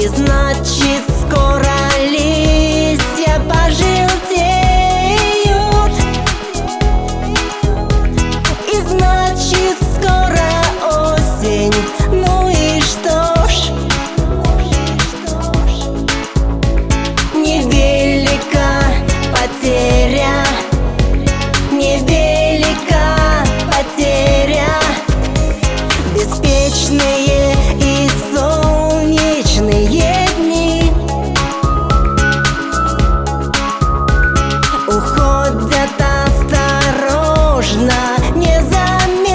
И значит, скоро листья пожелтеют. И значит, скоро осень. Ну и что ж, невелика потеря, невелика потеря. Беспечные и солнечные дни уходят осторожно, незаметно,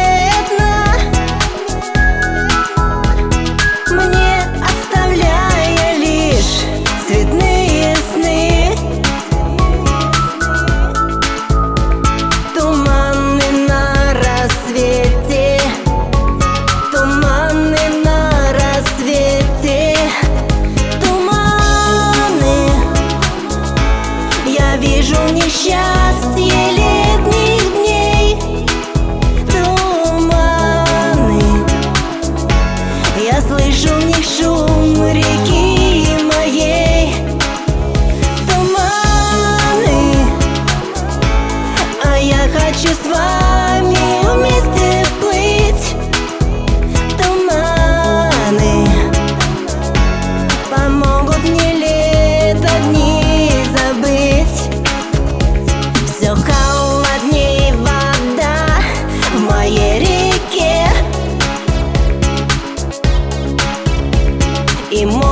мне оставляя лишь цветные сны. Туманы на рассвете, туманы на рассвете, туманы. Я вижу несчастье летних дней. Туманы. Я слышу в них шум реки моей. Туманы. А я хочу с вами вместе плыть. Туманы помогут мне лето дни забыть. Все холодней вода в моей реке, и